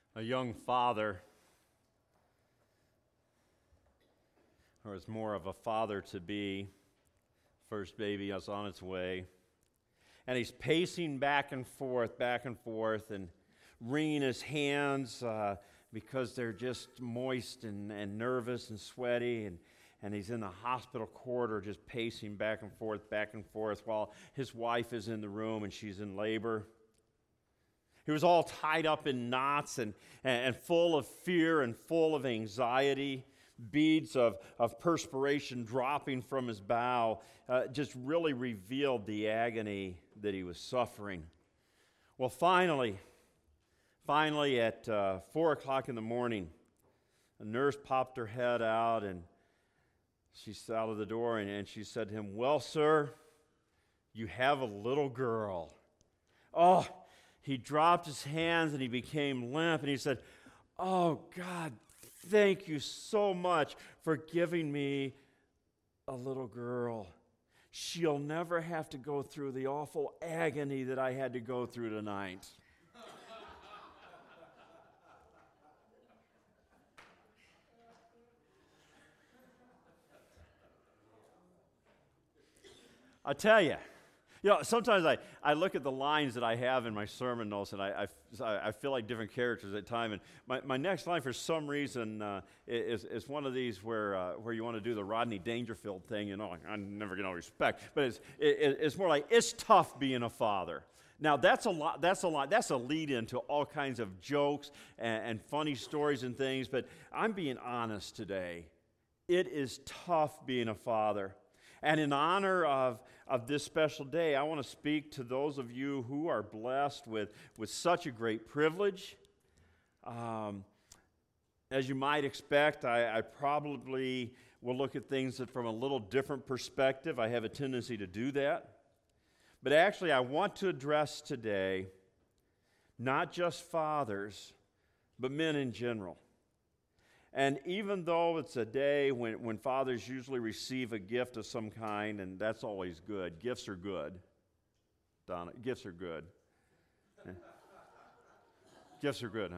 A young father, or is more of a father to be, first baby is on its way, and he's pacing back and forth, and wringing his hands because they're just moist and nervous and sweaty, and he's in the hospital corridor just pacing back and forth, while his wife is in the room and she's in labor. He was all tied up in knots and full of fear and full of anxiety. Beads of perspiration dropping from his brow just really revealed the agony that he was suffering. Well, finally at 4 o'clock in the morning, a nurse popped her head out and she's out of the door and she said to him, "Well, sir, you have a little girl." Oh, he dropped his hands and he became limp and he said, "Oh, God, thank you so much for giving me a little girl. She'll never have to go through the awful agony that I had to go through tonight." I tell you, sometimes I look at the lines that I have in my sermon notes, and I feel like different characters at time. And my next line, for some reason, is one of these where you want to do the Rodney Dangerfield thing. I'm never going to respect, but it's more like, it's tough being a father. Now that's a lot. That's a lead into all kinds of jokes and funny stories and things. But I'm being honest today. It is tough being a father. And in honor of this special day, I want to speak to those of you who are blessed with such a great privilege. As you might expect, I probably will look at things from a little different perspective. I have a tendency to do that. But actually, I want to address today not just fathers, but men in general. And even though it's a day when fathers usually receive a gift of some kind, and that's always good. Gifts are good. Donna, gifts are good. Gifts are good,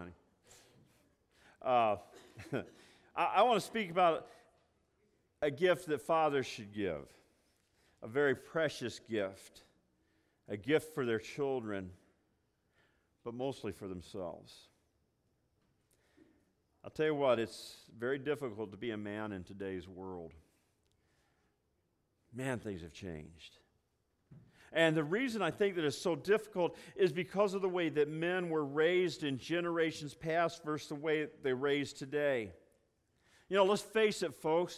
honey. I want to speak about a gift that fathers should give. A very precious gift. A gift for their children, but mostly for themselves. I'll tell you what, it's very difficult to be a man in today's world. Man, things have changed. And the reason I think that it's so difficult is because of the way that men were raised in generations past versus the way they're raised today. Let's face it, folks.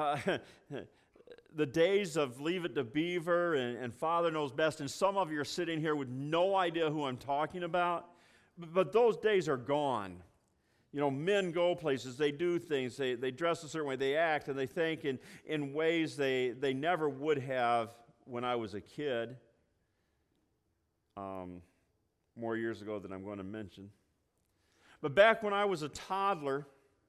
The days of Leave It to Beaver and Father Knows Best, and some of you are sitting here with no idea who I'm talking about, but those days are gone. Men go places, they do things, they dress a certain way, they act, and they think in ways they never would have when I was a kid, more years ago than I'm going to mention. But back when I was a toddler,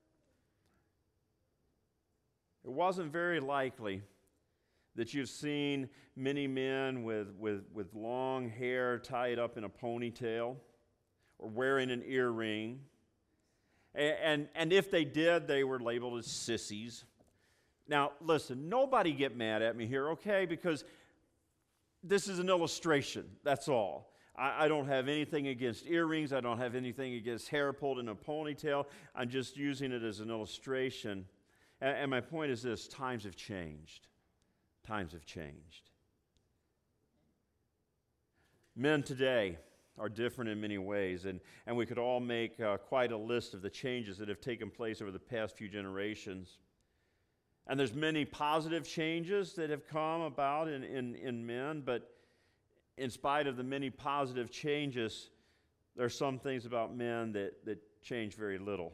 it wasn't very likely that you've seen many men with long hair tied up in a ponytail or wearing an earring. And if they did, they were labeled as sissies. Now, listen, nobody get mad at me here, okay? Because this is an illustration, that's all. I don't have anything against earrings. I don't have anything against hair pulled in a ponytail. I'm just using it as an illustration. And my point is this: times have changed. Times have changed. Men today are different in many ways, and we could all make quite a list of the changes that have taken place over the past few generations. And there's many positive changes that have come about in men, but in spite of the many positive changes, there are some things about men that change very little.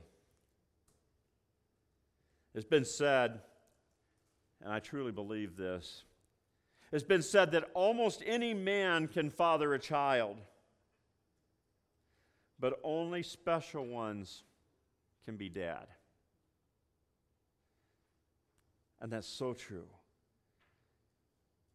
It's been said, and I truly believe this, it's been said that almost any man can father a child, but only special ones can be dad. And that's so true.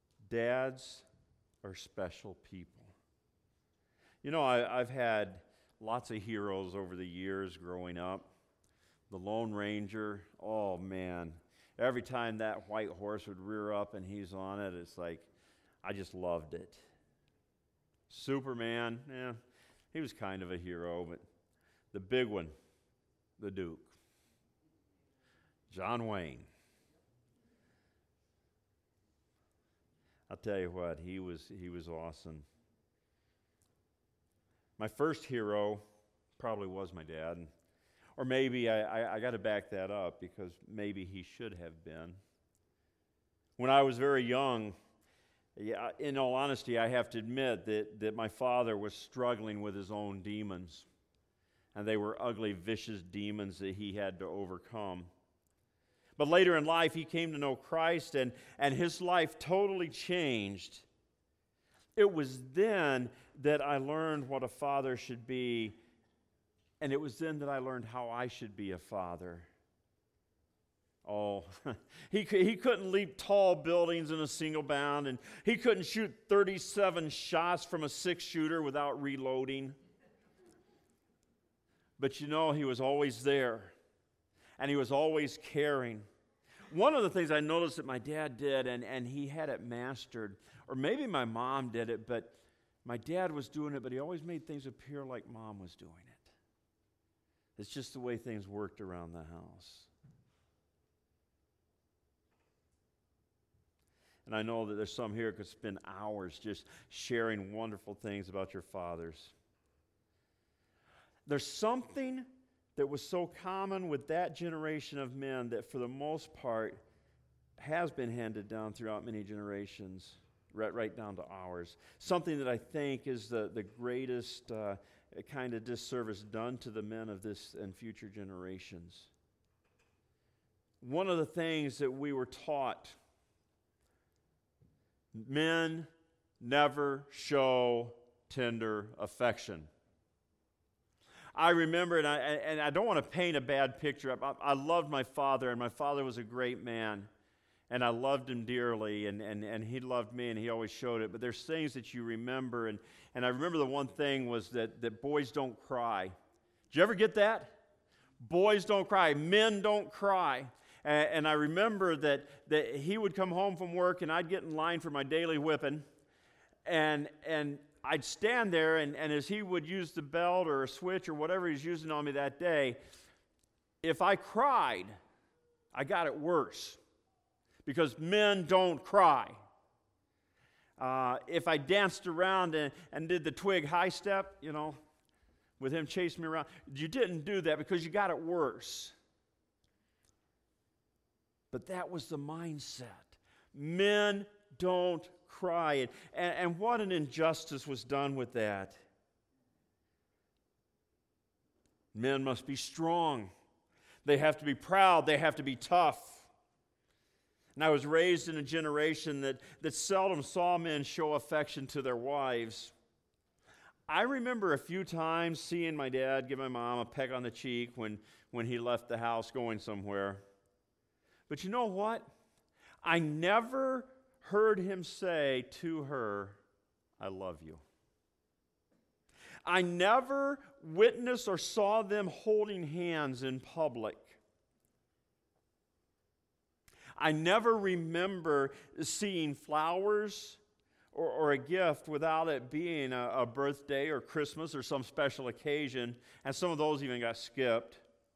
Dads are special people. I've had lots of heroes over the years growing up. The Lone Ranger, oh man. Every time that white horse would rear up and he's on it, it's like, I just loved it. Superman, he was kind of a hero, but the big one, the Duke. John Wayne. I'll tell you what, he was awesome. My first hero probably was my dad. Or maybe I got to back that up because maybe he should have been. When I was very young, in all honesty, I have to admit that my father was struggling with his own demons. And they were ugly, vicious demons that he had to overcome. But later in life, he came to know Christ, and his life totally changed. It was then that I learned what a father should be, and it was then that I learned how I should be a father. Oh, he couldn't leap tall buildings in a single bound, and he couldn't shoot 37 shots from a 6-shooter without reloading. But he was always there, and he was always caring. One of the things I noticed that my dad did, and he had it mastered, or maybe my mom did it, but my dad was doing it, but he always made things appear like Mom was doing it. It's just the way things worked around the house. And I know that there's some here who could spend hours just sharing wonderful things about your fathers. There's something that was so common with that generation of men that for the most part has been handed down throughout many generations, right down to ours. Something that I think is the greatest kind of disservice done to the men of this and future generations. One of the things that we were taught, men never show tender affection. I remember, and I don't want to paint a bad picture. I loved my father, and my father was a great man, and I loved him dearly, and he loved me, and he always showed it. But there's things that you remember, and I remember the one thing was that boys don't cry. Did you ever get that? Boys don't cry. Men don't cry. And I remember that he would come home from work, and I'd get in line for my daily whipping, and I'd stand there, and as he would use the belt or a switch or whatever he's using on me that day, if I cried, I got it worse because men don't cry. If I danced around and did the twig high step, with him chasing me around, you didn't do that because you got it worse. But that was the mindset. Men don't cry. And what an injustice was done with that. Men must be strong. They have to be proud. They have to be tough. And I was raised in a generation that seldom saw men show affection to their wives. I remember a few times seeing my dad give my mom a peck on the cheek when he left the house going somewhere. But you know what? I never heard him say to her, "I love you." I never witnessed or saw them holding hands in public. I never remember seeing flowers or a gift without it being a birthday or Christmas or some special occasion, and some of those even got skipped.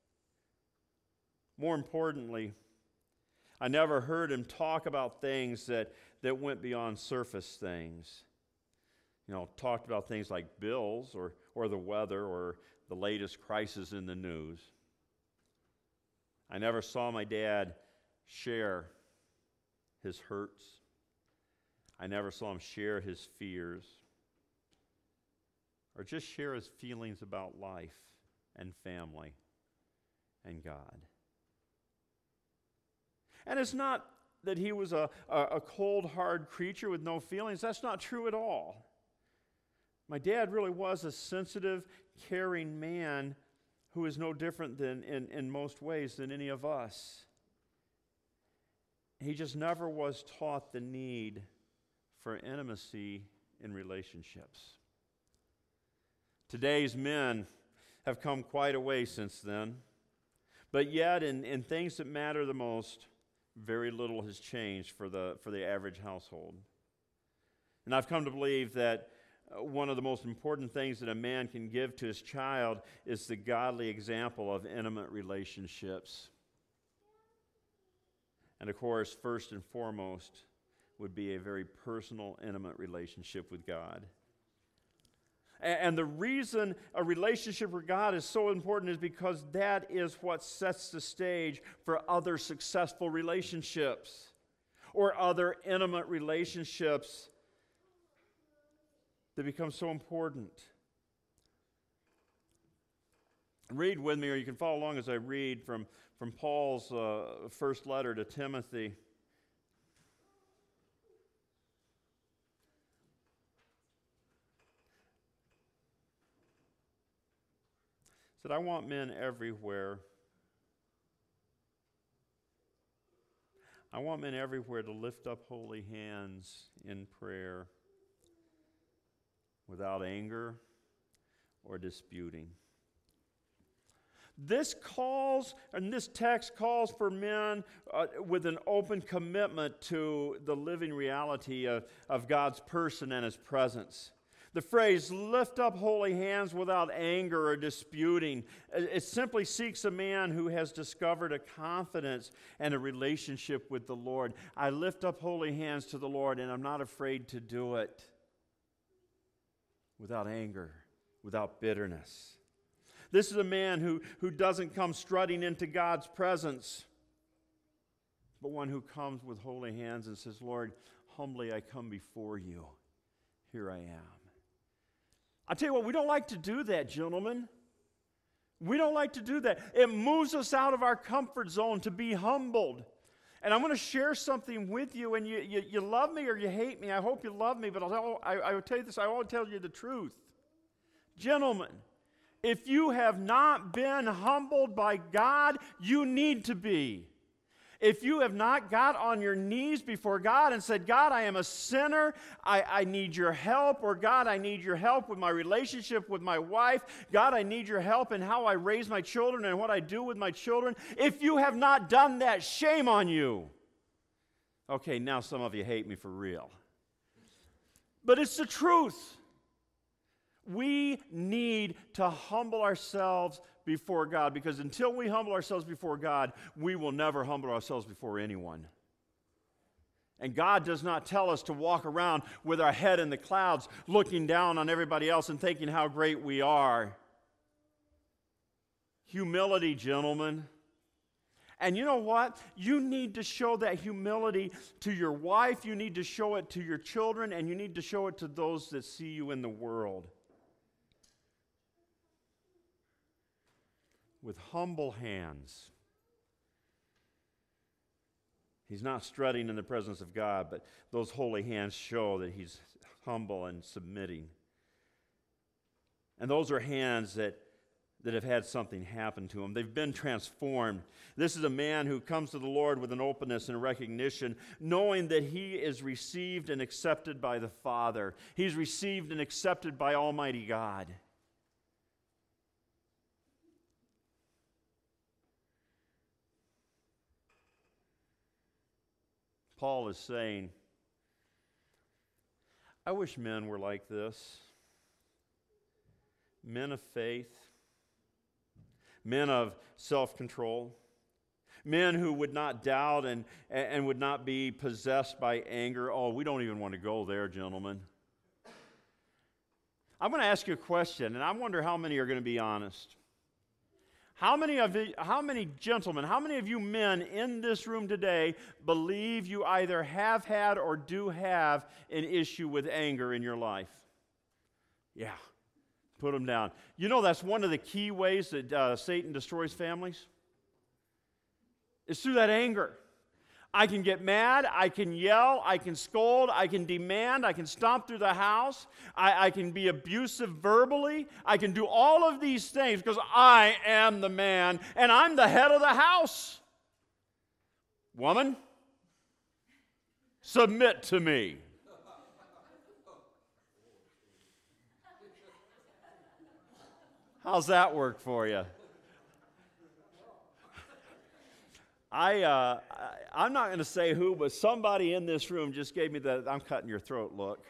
More importantly, I never heard him talk about things that went beyond surface things. Talked about things like bills or the weather or the latest crisis in the news. I never saw my dad share his hurts. I never saw him share his fears or just share his feelings about life and family and God. And it's not that he was a cold, hard creature with no feelings. That's not true at all. My dad really was a sensitive, caring man who is no different than in most ways than any of us. He just never was taught the need for intimacy in relationships. Today's men have come quite a way since then. But yet, in things that matter the most, very little has changed for the average household. And I've come to believe that one of the most important things that a man can give to his child is the godly example of intimate relationships. And of course, first and foremost would be a very personal, intimate relationship with God. And the reason a relationship with God is so important is because that is what sets the stage for other successful relationships or other intimate relationships that become so important. Read with me, or you can follow along as I read from Paul's first letter to Timothy. He said, I want men everywhere. I want men everywhere to lift up holy hands in prayer without anger or disputing. This text calls for men with an open commitment to the living reality of God's person and His presence. The phrase, lift up holy hands without anger or disputing, it simply seeks a man who has discovered a confidence and a relationship with the Lord. I lift up holy hands to the Lord, and I'm not afraid to do it without anger, without bitterness. This is a man who doesn't come strutting into God's presence, but one who comes with holy hands and says, Lord, humbly I come before you. Here I am. I tell you what, we don't like to do that, gentlemen. We don't like to do that. It moves us out of our comfort zone to be humbled. And I'm going to share something with you, and you love me or you hate me. I hope you love me, but I will tell you this. I will tell you the truth. Gentlemen, if you have not been humbled by God, you need to be. If you have not got on your knees before God and said, God, I am a sinner, I need your help, or God, I need your help with my relationship with my wife, God, I need your help in how I raise my children and what I do with my children. If you have not done that, shame on you. Okay, now some of you hate me for real. But it's the truth. We need to humble ourselves before God, because until we humble ourselves before God, we will never humble ourselves before anyone. And God does not tell us to walk around with our head in the clouds, looking down on everybody else and thinking how great we are. Humility, gentlemen. And you know what? You need to show that humility to your wife, you need to show it to your children, and you need to show it to those that see you in the world. With humble hands. He's not strutting in the presence of God, but those holy hands show that he's humble and submitting. And those are hands that have had something happen to them. They've been transformed. This is a man who comes to the Lord with an openness and recognition, knowing that he is received and accepted by the Father. He's received and accepted by Almighty God. Paul is saying, I wish men were like this. Men of faith, men of self-control, men who would not doubt and would not be possessed by anger. Oh, we don't even want to go there, gentlemen. I'm going to ask you a question, and I wonder how many are going to be honest. How many gentlemen, how many of you men in this room today believe you either have had or do have an issue with anger in your life? Yeah, put them down. You know that's one of the key ways that Satan destroys families? It's through that anger. I can get mad, I can yell, I can scold, I can demand, I can stomp through the house, I can be abusive verbally, I can do all of these things because I am the man and I'm the head of the house. Woman, submit to me. How's that work for you? I'm not going to say who, but somebody in this room just gave me the I'm cutting your throat look.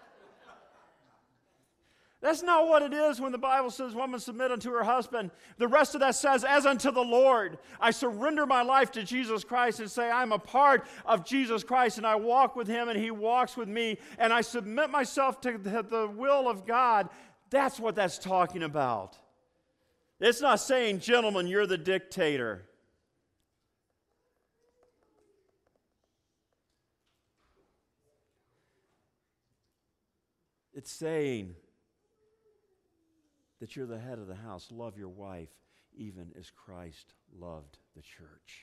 That's not what it is when the Bible says woman submit unto her husband. The rest of that says, as unto the Lord. I surrender my life to Jesus Christ and say I'm a part of Jesus Christ and I walk with him and he walks with me and I submit myself to the will of God. That's what that's talking about. It's not saying, gentlemen, you're the dictator. It's saying that you're the head of the house. Love your wife even as Christ loved the church.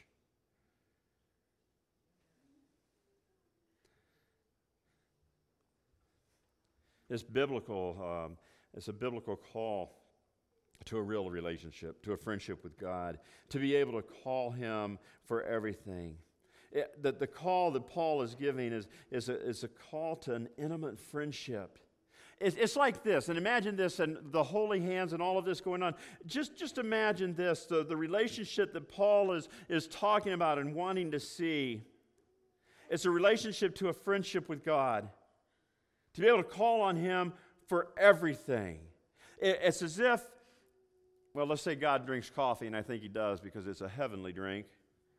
It's biblical. It's a biblical call to a real relationship, to a friendship with God, to be able to call him for everything. The call that Paul is giving is a call to an intimate friendship. It's like this, and imagine this, and the holy hands and all of this going on. Just imagine this, the relationship that Paul is talking about and wanting to see. It's a relationship to a friendship with God, to be able to call on him for everything. It's as if, well, let's say God drinks coffee, and I think he does because it's a heavenly drink.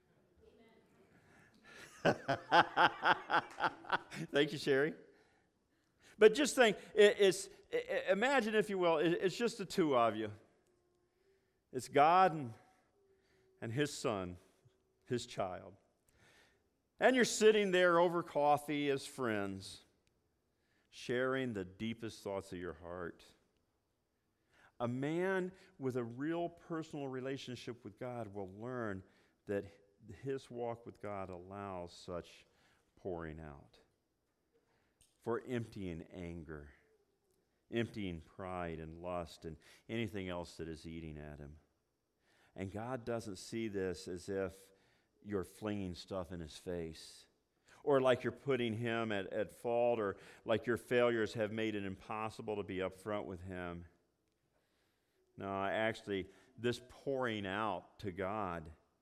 Thank you, Sherry. But just think, imagine, if you will, it's just the two of you. It's God and his son, his child. And you're sitting there over coffee as friends, sharing the deepest thoughts of your heart. A man with a real personal relationship with God will learn that his walk with God allows such pouring out. For emptying anger, emptying pride and lust and anything else that is eating at him. And God doesn't see this as if you're flinging stuff in his face, or like you're putting him at fault, or like your failures have made it impossible to be upfront with him. No, actually, this pouring out to God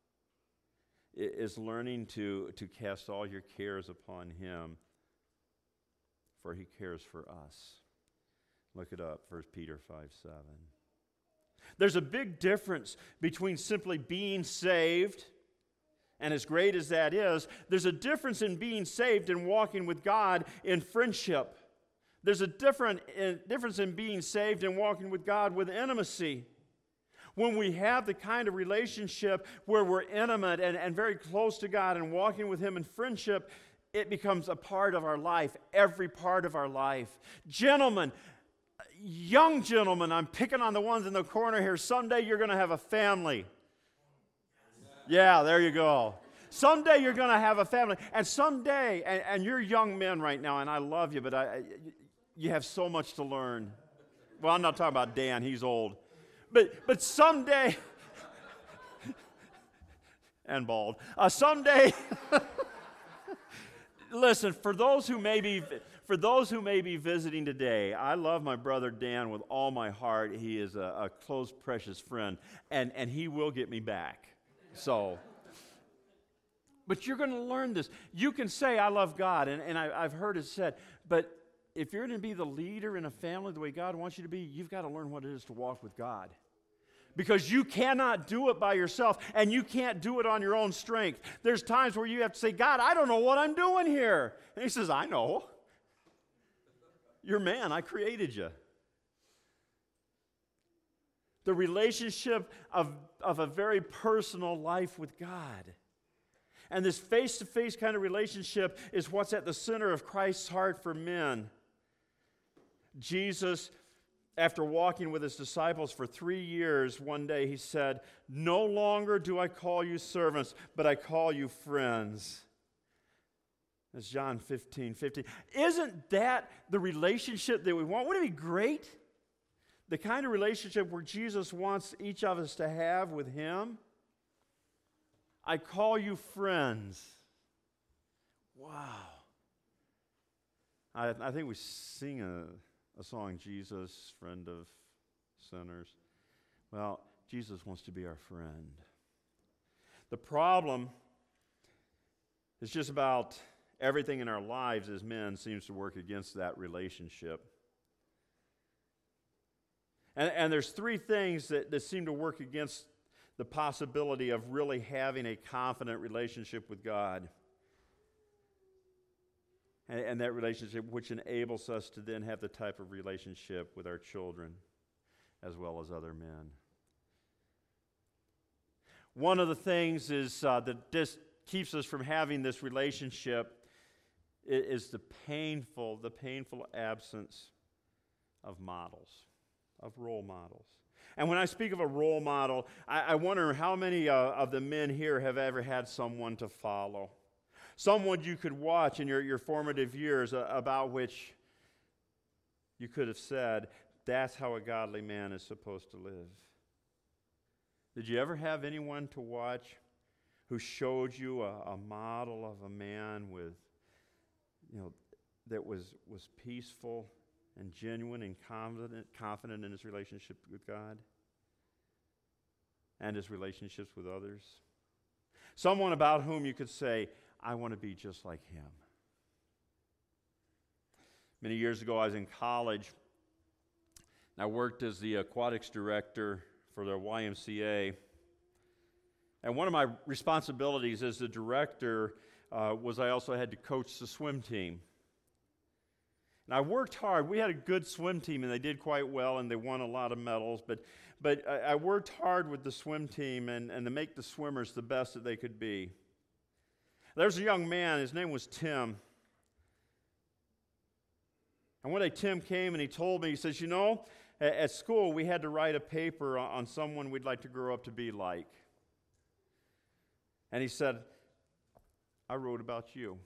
is learning to cast all your cares upon him, for he cares for us. Look it up, 1 Peter 5:7. There's a big difference between simply being saved, and as great as that is, there's a difference in being saved and walking with God in friendship. There's a difference in being saved and walking with God with intimacy. When we have the kind of relationship where we're intimate and very close to God and walking with him in friendship, it becomes a part of our life, every part of our life. Gentlemen, young gentlemen, I'm picking on the ones in the corner here. Someday you're going to have a family. Yeah, there you go. Someday you're going to have a family. And someday, and you're young men right now, and I love you, but you have so much to learn. Well, I'm not talking about Dan. He's old. But someday, and bald, someday... Listen, for those who may be visiting today, I love my brother Dan with all my heart. He is a close, precious friend, and he will get me back. So, but you're going to learn this. You can say, I love God, and I've heard it said, but if you're going to be the leader in a family the way God wants you to be, you've got to learn what it is to walk with God. Because you cannot do it by yourself, and you can't do it on your own strength. There's times where you have to say, God, I don't know what I'm doing here. And he says, I know. You're man, I created you. The relationship of a very personal life with God. And this face-to-face kind of relationship is what's at the center of Christ's heart for men. Jesus, after walking with his disciples for 3 years, one day he said, no longer do I call you servants, but I call you friends. That's John 15:15. Isn't that the relationship that we want? Wouldn't it be great? The kind of relationship where Jesus wants each of us to have with him. I call you friends. Wow. I think we sing a song, Jesus, friend of sinners. Well, Jesus wants to be our friend. The problem is just about everything in our lives as men seems to work against that relationship. And there's three things that seem to work against the possibility of really having a confident relationship with God. And that relationship which enables us to then have the type of relationship with our children as well as other men. One of the things is that this keeps us from having this relationship is the painful absence of models, of role models. And when I speak of a role model, I wonder how many of the men here have ever had someone to follow. Someone you could watch in your formative years about which you could have said, that's how a godly man is supposed to live. Did you ever have anyone to watch who showed you a model of a man with, that was peaceful and genuine and confident in his relationship with God and his relationships with others? Someone about whom you could say, I want to be just like him. Many years ago, I was in college. I worked as the aquatics director for the YMCA. And one of my responsibilities as the director was I also had to coach the swim team. And I worked hard. We had a good swim team, and they did quite well, and they won a lot of medals. But I worked hard with the swim team and to make the swimmers the best that they could be. There's a young man. His name was Tim. And one day Tim came and he told me, he says, at school we had to write a paper on someone we'd like to grow up to be like. And he said, I wrote about you.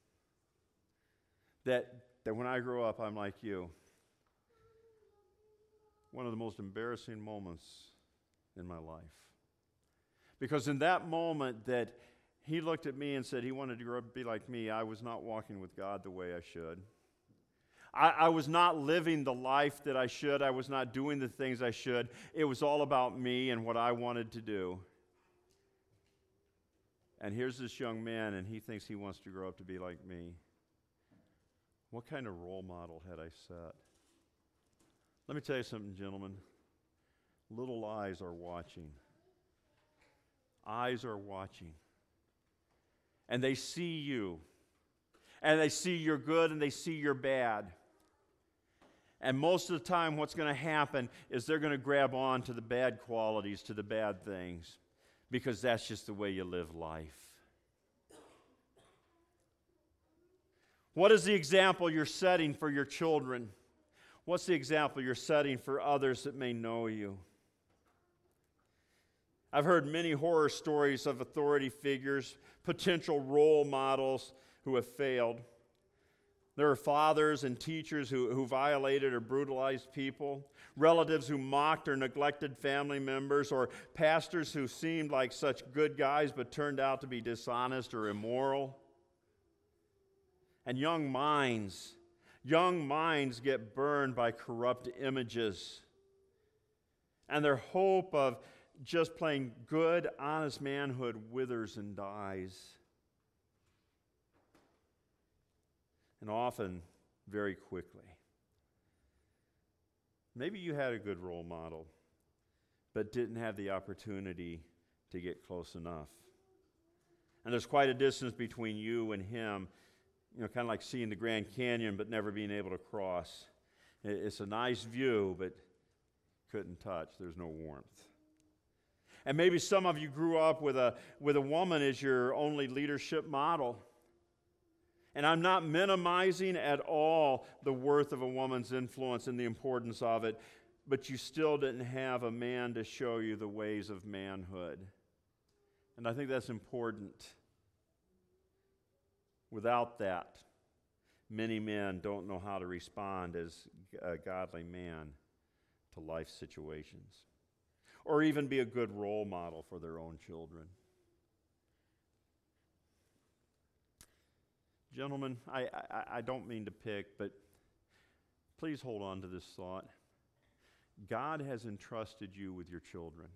That when I grow up, I'm like you. One of the most embarrassing moments in my life. Because in that moment that he looked at me and said he wanted to grow up to be like me, I was not walking with God the way I should. I was not living the life that I should. I was not doing the things I should. It was all about me and what I wanted to do. And here's this young man, and he thinks he wants to grow up to be like me. What kind of role model had I set? Let me tell you something, gentlemen. Little eyes are watching. Eyes are watching. And they see you. And they see your good and they see your bad. And most of the time what's going to happen is they're going to grab on to the bad qualities, to the bad things, because that's just the way you live life. What is the example you're setting for your children? What's the example you're setting for others that may know you? I've heard many horror stories of authority figures, potential role models who have failed. There are fathers and teachers who violated or brutalized people, relatives who mocked or neglected family members, or pastors who seemed like such good guys but turned out to be dishonest or immoral. And young minds get burned by corrupt images. And their hope of just plain good, honest manhood withers and dies. And often, very quickly. Maybe you had a good role model, but didn't have the opportunity to get close enough. And there's quite a distance between you and him, kind of like seeing the Grand Canyon but never being able to cross. It's a nice view, but couldn't touch. There's no warmth. And maybe some of you grew up with a woman as your only leadership model. And I'm not minimizing at all the worth of a woman's influence and the importance of it, but you still didn't have a man to show you the ways of manhood. And I think that's important. Without that, many men don't know how to respond as a godly man to life situations, or even be a good role model for their own children. Gentlemen, I don't mean to pick, but please hold on to this thought. God has entrusted you with your children.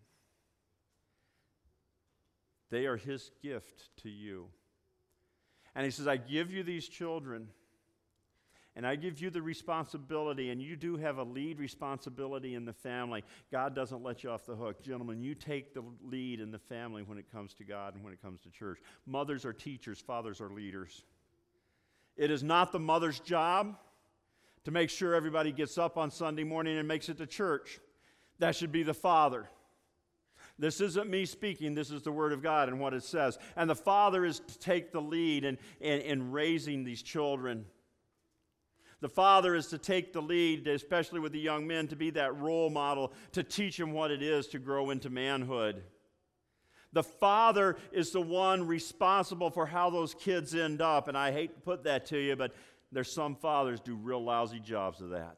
They are His gift to you. And He says, I give you these children, and I give you the responsibility, and you do have a lead responsibility in the family. God doesn't let you off the hook. Gentlemen, you take the lead in the family when it comes to God and when it comes to church. Mothers are teachers, fathers are leaders. It is not the mother's job to make sure everybody gets up on Sunday morning and makes it to church. That should be the father. This isn't me speaking. This is the Word of God and what it says. And the father is to take the lead in raising these children. The father is to take the lead, especially with the young men, to be that role model, to teach them what it is to grow into manhood. The father is the one responsible for how those kids end up. And I hate to put that to you, but there's some fathers do real lousy jobs of that.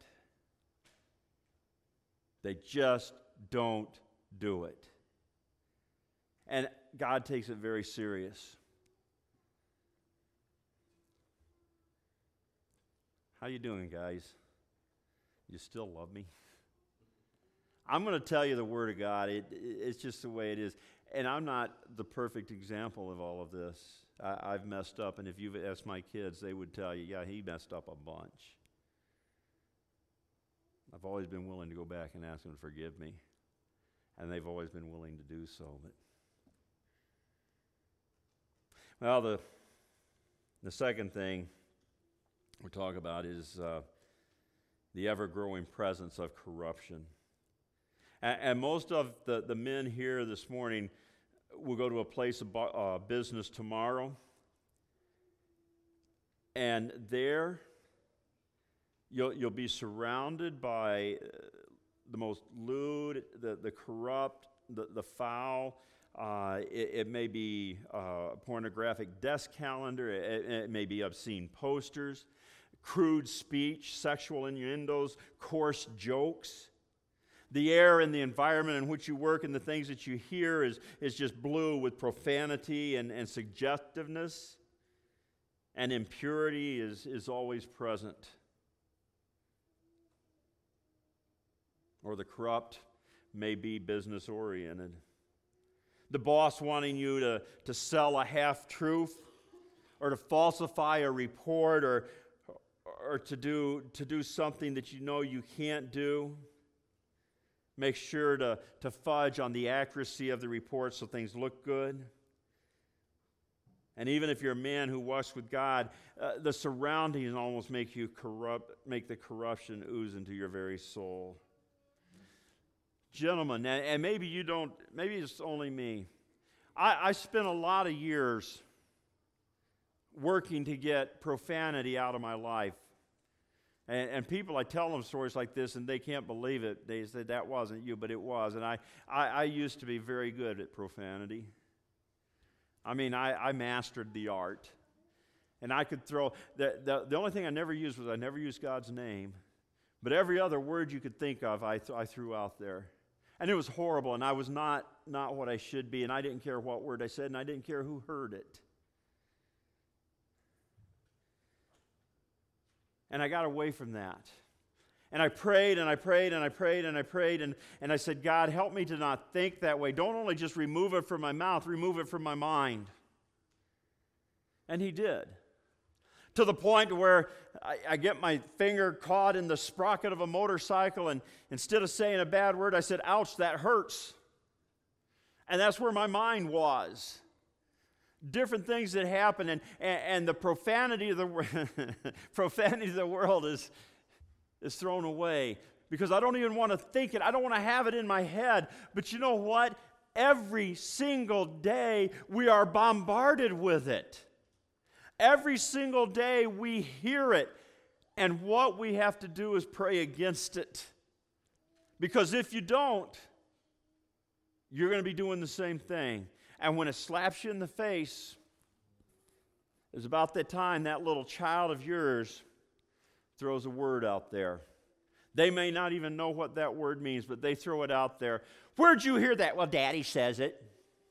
They just don't do it. And God takes it very serious. How you doing, guys? You still love me? I'm going to tell you the Word of God. It's just the way it is. And I'm not the perfect example of all of this. I've messed up, and if you've asked my kids, they would tell you, yeah, he messed up a bunch. I've always been willing to go back and ask them to forgive me, and they've always been willing to do so. Well, the second thing we'll talk about is the ever-growing presence of corruption. And most of the men here this morning will go to a place of business tomorrow. And there, you'll be surrounded by the most lewd, the corrupt, the foul. It may be a pornographic desk calendar. It may be obscene posters, crude speech, sexual innuendos, coarse jokes. The air and the environment in which you work and the things that you hear is just blue with profanity and suggestiveness. And impurity is always present. Or the corrupt may be business-oriented. The boss wanting you to sell a half-truth or to falsify a report or to do something that you know you can't do. Make sure to fudge on the accuracy of the report so things look good. And even if you're a man who walks with God, the surroundings almost make you corrupt, make the corruption ooze into your very soul. Gentlemen, and maybe you don't, maybe it's only me. I spent a lot of years working to get profanity out of my life. And people, I tell them stories like this, and they can't believe it. They say, that wasn't you, but it was. And I used to be very good at profanity. I mean, I mastered the art. And I could throw, the only thing I never used was I never used God's name. But every other word you could think of, I threw out there. And it was horrible, and I was not what I should be, and I didn't care what word I said, and I didn't care who heard it. And I got away from that. And I prayed, and I prayed, and I prayed, and I prayed, and I said, God, help me to not think that way. Don't only just remove it from my mouth, remove it from my mind. And He did. To the point where I get my finger caught in the sprocket of a motorcycle, and instead of saying a bad word, I said, ouch, that hurts. And that's where my mind was. Different things that happen, and the profanity of the world is thrown away because I don't even want to think it. I don't want to have it in my head. But you know what? Every single day we are bombarded with it. Every single day we hear it, and what we have to do is pray against it. Because if you don't, you're going to be doing the same thing. And when it slaps you in the face, it's about that time that little child of yours throws a word out there. They may not even know what that word means, but they throw it out there. Where'd you hear that? Well, Daddy says it.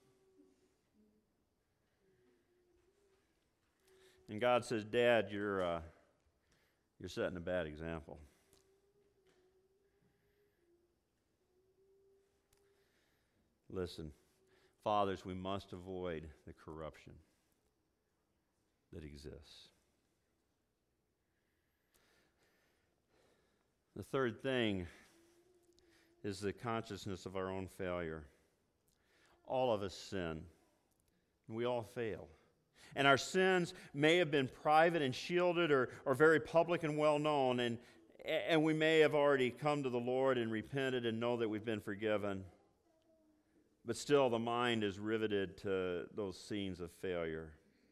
And God says, Dad, you're setting a bad example. Listen, fathers, we must avoid the corruption that exists. The third thing is the consciousness of our own failure. All of us sin. We all fail. And our sins may have been private and shielded or very public and well known, and we may have already come to the Lord and repented and know that we've been forgiven. But still, the mind is riveted to those scenes of failure.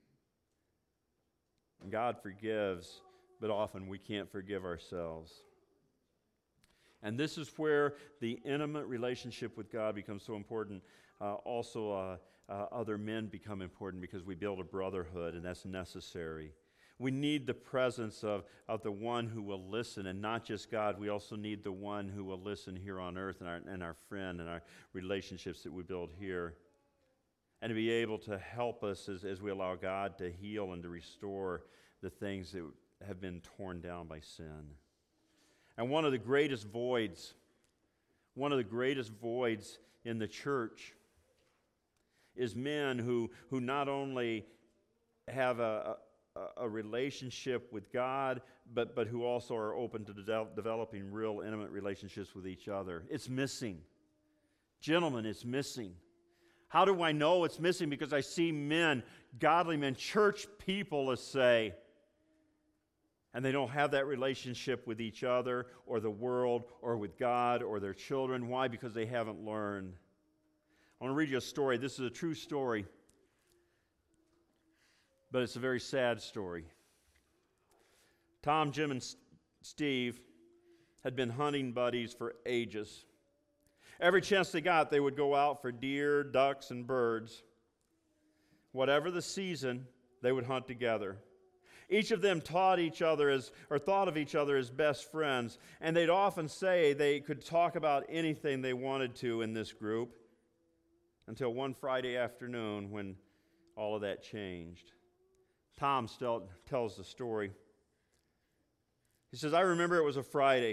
And God forgives, but often we can't forgive ourselves. And this is where the intimate relationship with God becomes so important. Other men become important because we build a brotherhood, and that's necessary. We need the presence of the one who will listen, and not just God. We also need the one who will listen here on earth, and our friend and our relationships that we build here. And to be able to help us as we allow God to heal and to restore the things that have been torn down by sin. And one of the greatest voids in the church is men who not only have a relationship with God, but who also are open to developing real intimate relationships with each other. It's missing. Gentlemen, it's missing. How do I know it's missing? Because I see men, godly men, church people, let's say, and they don't have that relationship with each other or the world or with God or their children. Why? Because they haven't learned. I want to read you a story. This is a true story, but it's a very sad story. Tom, Jim, and Steve had been hunting buddies for ages. Every chance they got, they would go out for deer, ducks, and birds. Whatever the season, they would hunt together. Each of them thought of each other as best friends, and they'd often say they could talk about anything they wanted to in this group until one Friday afternoon when all of that changed. Tom still tells the story. He says, I remember it was a Friday,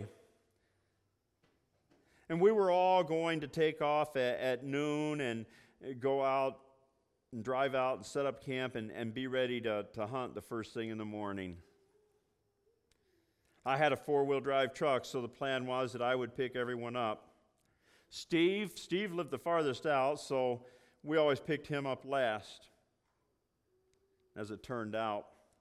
and we were all going to take off at noon and go out and drive out and set up camp and be ready to hunt the first thing in the morning. I had a 4-wheel drive truck, so the plan was that I would pick everyone up. Steve lived the farthest out, so we always picked him up last. As it turned out,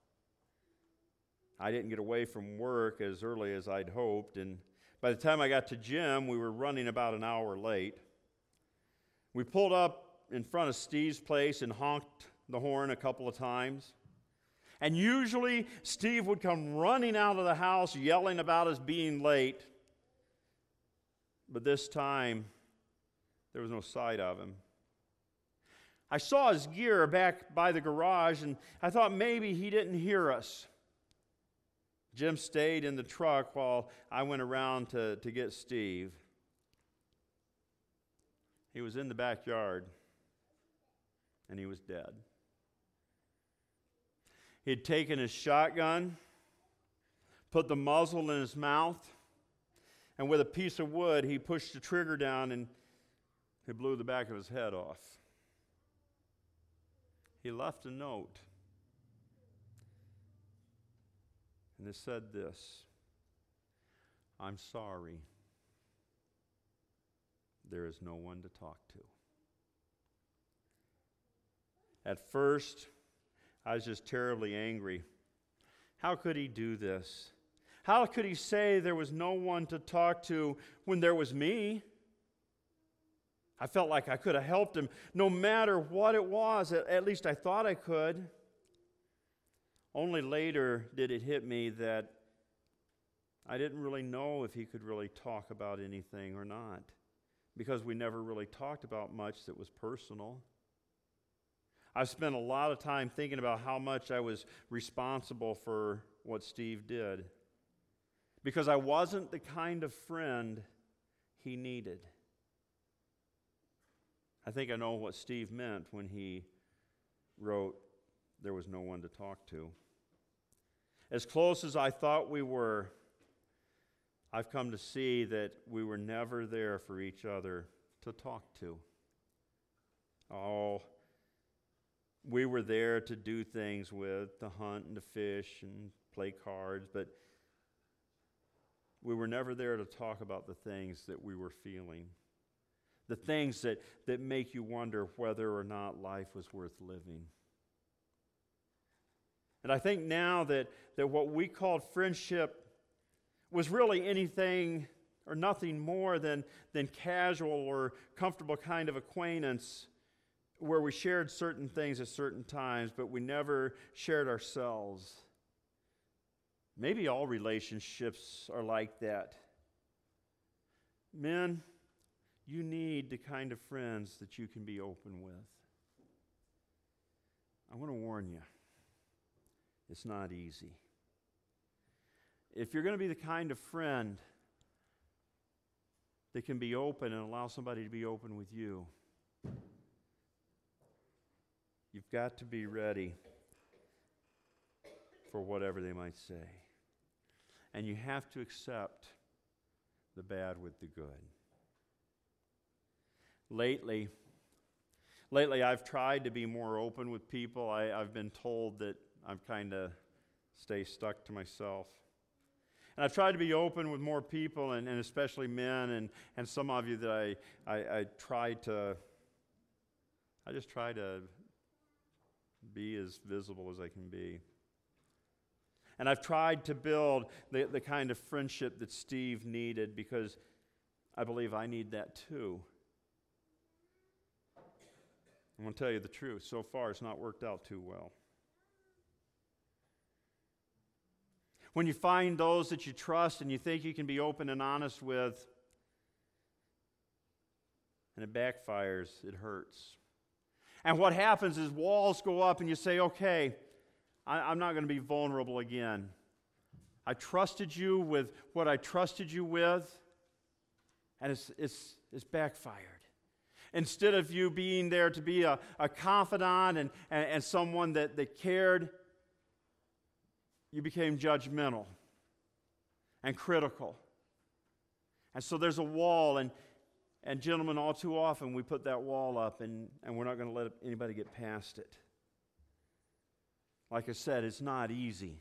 I didn't get away from work as early as I'd hoped, and by the time I got to Jim, we were running about an hour late. We pulled up in front of Steve's place and honked the horn a couple of times. And usually Steve would come running out of the house yelling about us being late. But this time, there was no sight of him. I saw his gear back by the garage, and I thought maybe he didn't hear us. Jim stayed in the truck while I went around to get Steve. He was in the backyard, and he was dead. He had taken his shotgun, put the muzzle in his mouth, and with a piece of wood, he pushed the trigger down and he blew the back of his head off. He left a note, and it said this: I'm sorry. There is no one to talk to. At first, I was just terribly angry. How could he do this? How could he say there was no one to talk to when there was me? I felt like I could have helped him no matter what it was. At least I thought I could. Only later did it hit me that I didn't really know if he could really talk about anything or not, because we never really talked about much that was personal. I've spent a lot of time thinking about how much I was responsible for what Steve did, because I wasn't the kind of friend he needed. I think I know what Steve meant when he wrote, there was no one to talk to. As close as I thought we were, I've come to see that we were never there for each other to talk to. Oh, we were there to do things with, to hunt and to fish and play cards, but we were never there to talk about the things that we were feeling, the things that make you wonder whether or not life was worth living. And I think now that what we called friendship was really anything or nothing more than casual or comfortable kind of acquaintance where we shared certain things at certain times, but we never shared ourselves. Maybe all relationships are like that. Men, you need the kind of friends that you can be open with. I want to warn you, it's not easy. If you're going to be the kind of friend that can be open and allow somebody to be open with you, you've got to be ready for whatever they might say. And you have to accept the bad with the good. Lately, I've tried to be more open with people. I've been told that I've kind of stay stuck to myself. And I've tried to be open with more people, and especially men, and some of you that I just try to be as visible as I can be. And I've tried to build the kind of friendship that Steve needed, because I believe I need that too. I'm going to tell you the truth. So far, it's not worked out too well. When you find those that you trust and you think you can be open and honest with, and it backfires, it hurts. And what happens is walls go up and you say, okay, I'm not going to be vulnerable again. I trusted you with what I trusted you with, and it's backfired. Instead of you being there to be a confidant and someone that cared, you became judgmental and critical. And so there's a wall, and gentlemen, all too often we put that wall up, and we're not going to let anybody get past it. Like I said, it's not easy.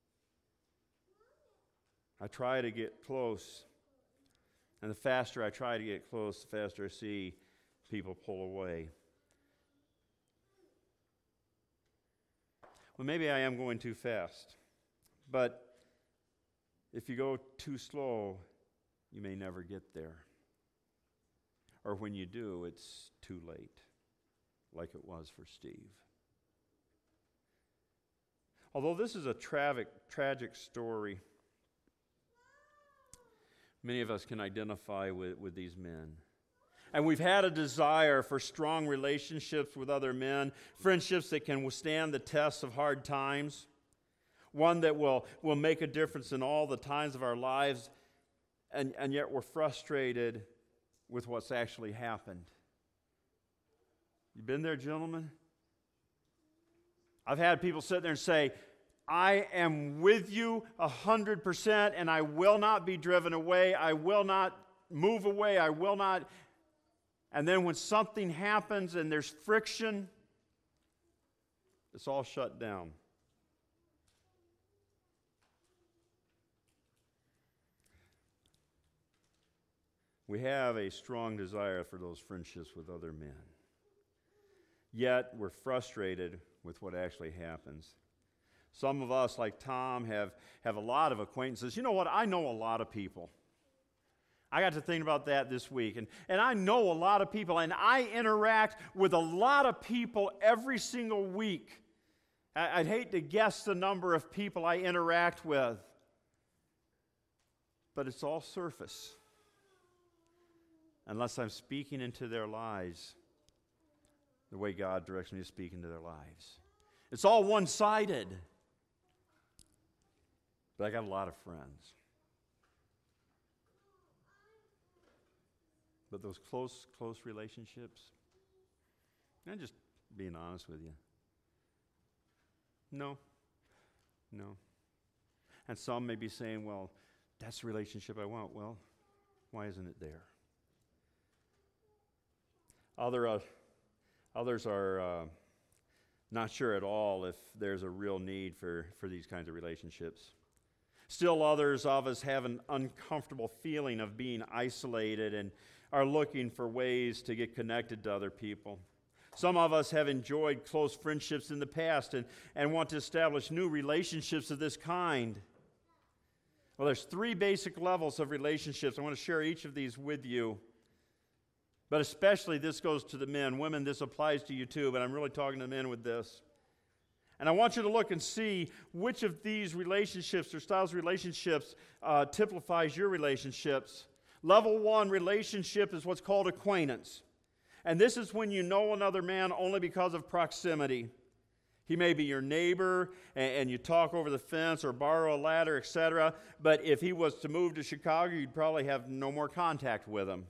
I try to get close, and the faster I try to get close, the faster I see people pull away. Well, maybe I am going too fast, but if you go too slow, you may never get there. Or when you do, it's too late, like it was for Steve. Although this is a tragic story, many of us can identify with these men. And we've had a desire for strong relationships with other men, friendships that can withstand the tests of hard times, one that will make a difference in all the times of our lives, and yet we're frustrated with what's actually happened. You been there, gentlemen? I've had people sit there and say, I am with you 100%, and I will not be driven away. I will not move away. I will not. And then when something happens and there's friction, it's all shut down. We have a strong desire for those friendships with other men. Yet we're frustrated with what actually happens. Some of us, like Tom, have a lot of acquaintances. You know what? I know a lot of people. I got to think about that this week. And I know a lot of people, and I interact with a lot of people every single week. I'd hate to guess the number of people I interact with, but it's all surface. Unless I'm speaking into their lives the way God directs me to speak into their lives. It's all one-sided. But I got a lot of friends. But those close relationships, I'm just being honest with you. No. And some may be saying, well, that's the relationship I want. Well, why isn't it there? Others are not sure at all if there's a real need for these kinds of relationships. Still others of us have an uncomfortable feeling of being isolated and are looking for ways to get connected to other people. Some of us have enjoyed close friendships in the past and want to establish new relationships of this kind. Well, there's 3 basic levels of relationships. I want to share each of these with you. But especially this goes to the men. Women, this applies to you too, but I'm really talking to the men with this. And I want you to look and see which of these relationships or styles of relationships typifies your relationships. Level 1 relationship is what's called acquaintance. And this is when you know another man only because of proximity. He may be your neighbor, and you talk over the fence or borrow a ladder, etc. But if he was to move to Chicago, you'd probably have no more contact with him.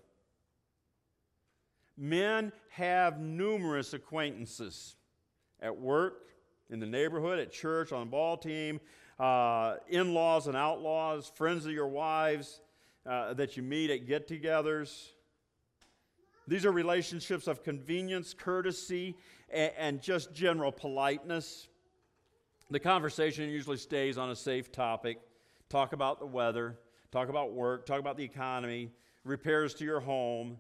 Men have numerous acquaintances at work, in the neighborhood, at church, on the ball team, in-laws and outlaws, friends of your wives that you meet at get-togethers. These are relationships of convenience, courtesy, and just general politeness. The conversation usually stays on a safe topic. Talk about the weather, talk about work, talk about the economy, repairs to your home.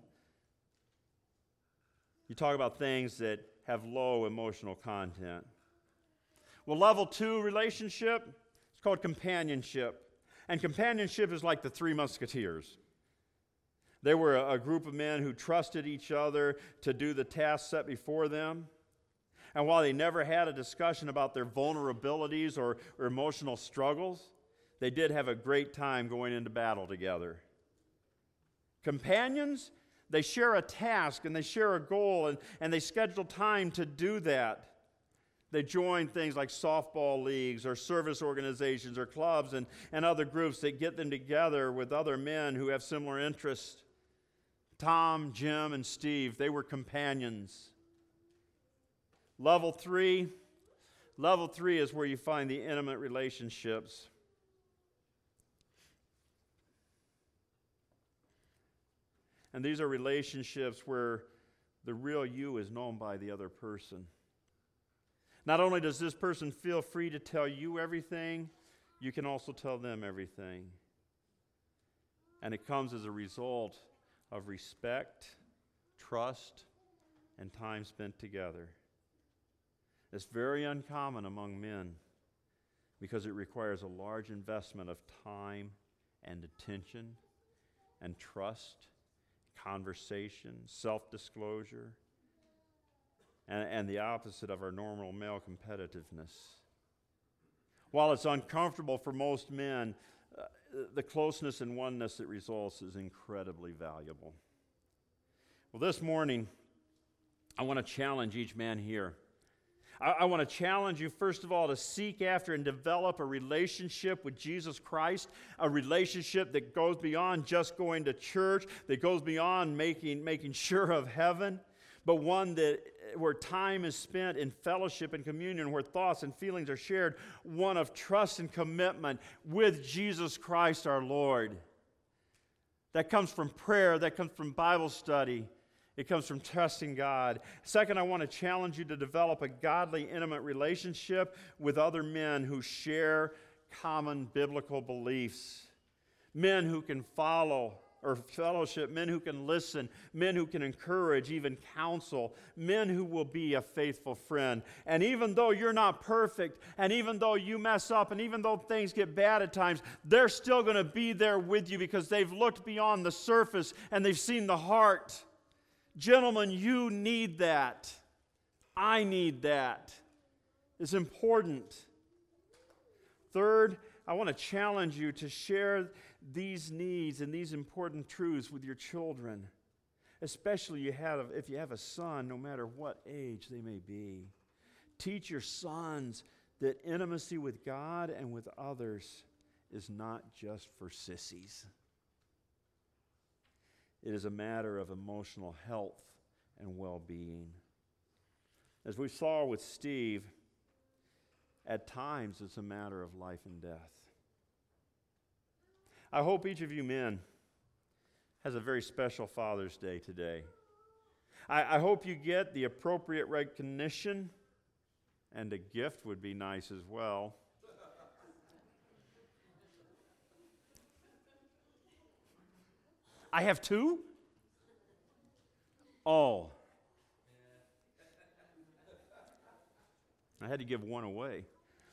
You talk about things that have low emotional content. Well, level 2 relationship, it's called companionship. And companionship is like the 3 Musketeers. They were a group of men who trusted each other to do the tasks set before them. And while they never had a discussion about their vulnerabilities or emotional struggles, they did have a great time going into battle together. Companions, they share a task and they share a goal and they schedule time to do that. They join things like softball leagues or service organizations or clubs and other groups that get them together with other men who have similar interests. Tom, Jim, and Steve, they were companions. Level 3 is where you find the intimate relationships. And these are relationships where the real you is known by the other person. Not only does this person feel free to tell you everything, you can also tell them everything. And it comes as a result of respect, trust, and time spent together. It's very uncommon among men because it requires a large investment of time and attention and trust, conversation, self-disclosure, and the opposite of our normal male competitiveness. While it's uncomfortable for most men, the closeness and oneness that results is incredibly valuable. Well, this morning, I want to challenge each man here. I want to challenge you, first of all, to seek after and develop a relationship with Jesus Christ, a relationship that goes beyond just going to church, that goes beyond making sure of heaven, but one where time is spent in fellowship and communion, where thoughts and feelings are shared, one of trust and commitment with Jesus Christ our Lord. That comes from prayer, that comes from Bible study, it comes from trusting God. Second, I want to challenge you to develop a godly, intimate relationship with other men who share common biblical beliefs. Men who can follow or fellowship, men who can listen, men who can encourage, even counsel, men who will be a faithful friend. And even though you're not perfect, and even though you mess up, and even though things get bad at times, they're still going to be there with you because they've looked beyond the surface and they've seen the heart. Gentlemen, you need that. I need that. It's important. Third, I want to challenge you to share these needs and these important truths with your children, especially if you have a son, no matter what age they may be. Teach your sons that intimacy with God and with others is not just for sissies. It is a matter of emotional health and well-being. As we saw with Steve, at times it's a matter of life and death. I hope each of you men has a very special Father's Day today. I hope you get the appropriate recognition, and a gift would be nice as well. I have two? Oh. I had to give one away.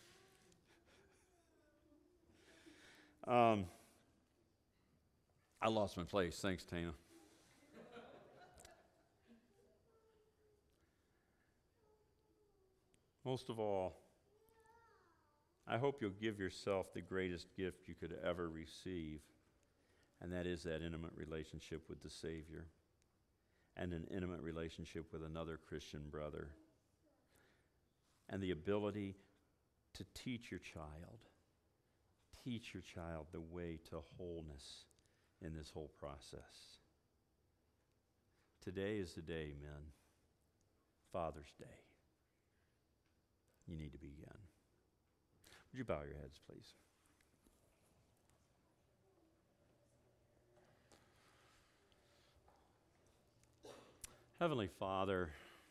I lost my place. Thanks, Tana. Most of all, I hope you'll give yourself the greatest gift you could ever receive, and that is that intimate relationship with the Savior and an intimate relationship with another Christian brother, and the ability to teach your child the way to wholeness in this whole process. Today is the day, men. Father's Day. You need to begin. Would you bow your heads, please? Heavenly Father,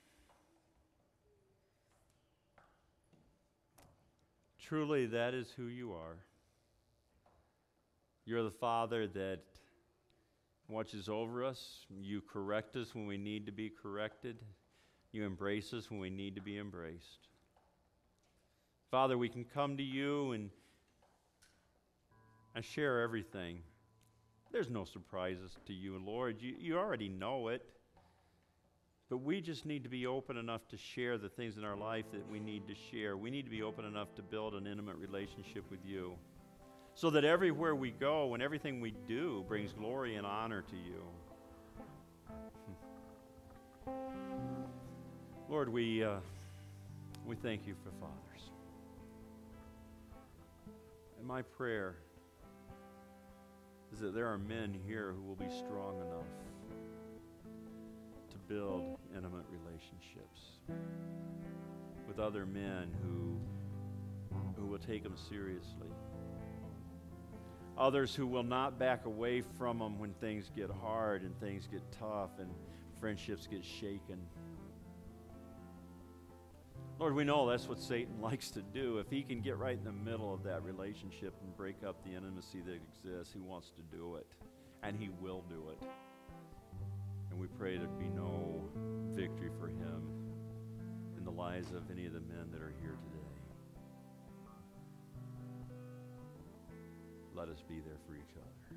truly that is who you are. You're the Father that watches over us. You correct us when we need to be corrected. You embrace us when we need to be embraced. Father, we can come to you and share everything. There's no surprises to you, Lord. You already know it. But we just need to be open enough to share the things in our life that we need to share. We need to be open enough to build an intimate relationship with you, so that everywhere we go and everything we do brings glory and honor to you. Lord, we thank you for fathers. And my prayer is that there are men here who will be strong enough to build intimate relationships with other men who will take them seriously. Others who will not back away from them when things get hard and things get tough and friendships get shaken. Lord, we know that's what Satan likes to do. If he can get right in the middle of that relationship and break up the intimacy that exists, he wants to do it. And he will do it. And we pray there'd be no victory for him in the lives of any of the men that are here today. Let us be there for each other.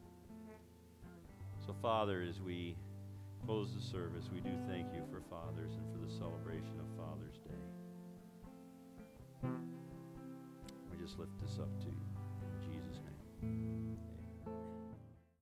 So, Father, as we close the service, we do thank you for fathers and for the celebration of Father's Day. We just lift this up to you.